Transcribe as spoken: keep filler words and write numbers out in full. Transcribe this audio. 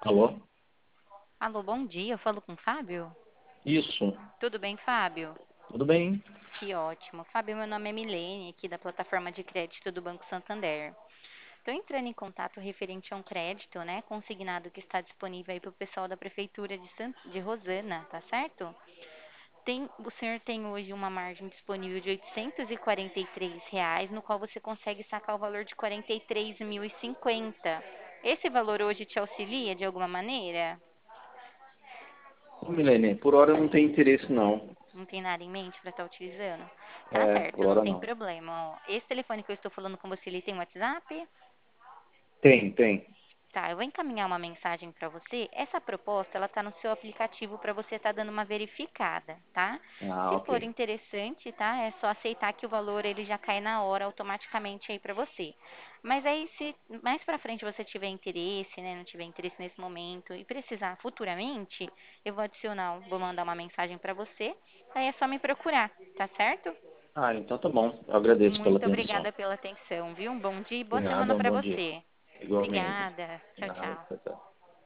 Alô? Alô, bom dia. Eu falo com o Fábio? Isso. Tudo bem, Fábio? Tudo bem? Que ótimo. Fábio, meu nome é Milene, aqui da plataforma de crédito do Banco Santander. Estou entrando em contato referente a um crédito, né, consignado que está disponível aí para o pessoal da Prefeitura de, San... de Rosana, tá certo? Tem... O senhor tem hoje uma margem disponível de oitocentos e quarenta e três reais, no qual você consegue sacar o valor de quarenta e três mil e cinquenta. Esse valor hoje te auxilia de alguma maneira? Ô, Milene, por hora não tem interesse não. Não tem nada em mente para estar utilizando? Tá É, por certo, não hora tem não. problema. Ó. Esse telefone que eu estou falando com você, ele tem WhatsApp? Tem, tem. Tá, eu vou encaminhar uma mensagem para você. Essa proposta, ela tá no seu aplicativo para você estar dando uma verificada, tá? Ah, Se ok. for interessante, tá? É só aceitar que o valor ele já cai na hora automaticamente aí para você. Mas aí se mais para frente você tiver interesse, né, não tiver interesse nesse momento e precisar futuramente, eu vou adicionar, vou mandar uma mensagem para você. Aí é só me procurar, tá certo? Ah, então tá bom. Eu agradeço pela Muito atenção. obrigada pela atenção, viu? Um bom dia e De boa semana nada, um para bom dia. você. Igualmente. Obrigada. De Tchau, nada, tchau. tchau, tchau.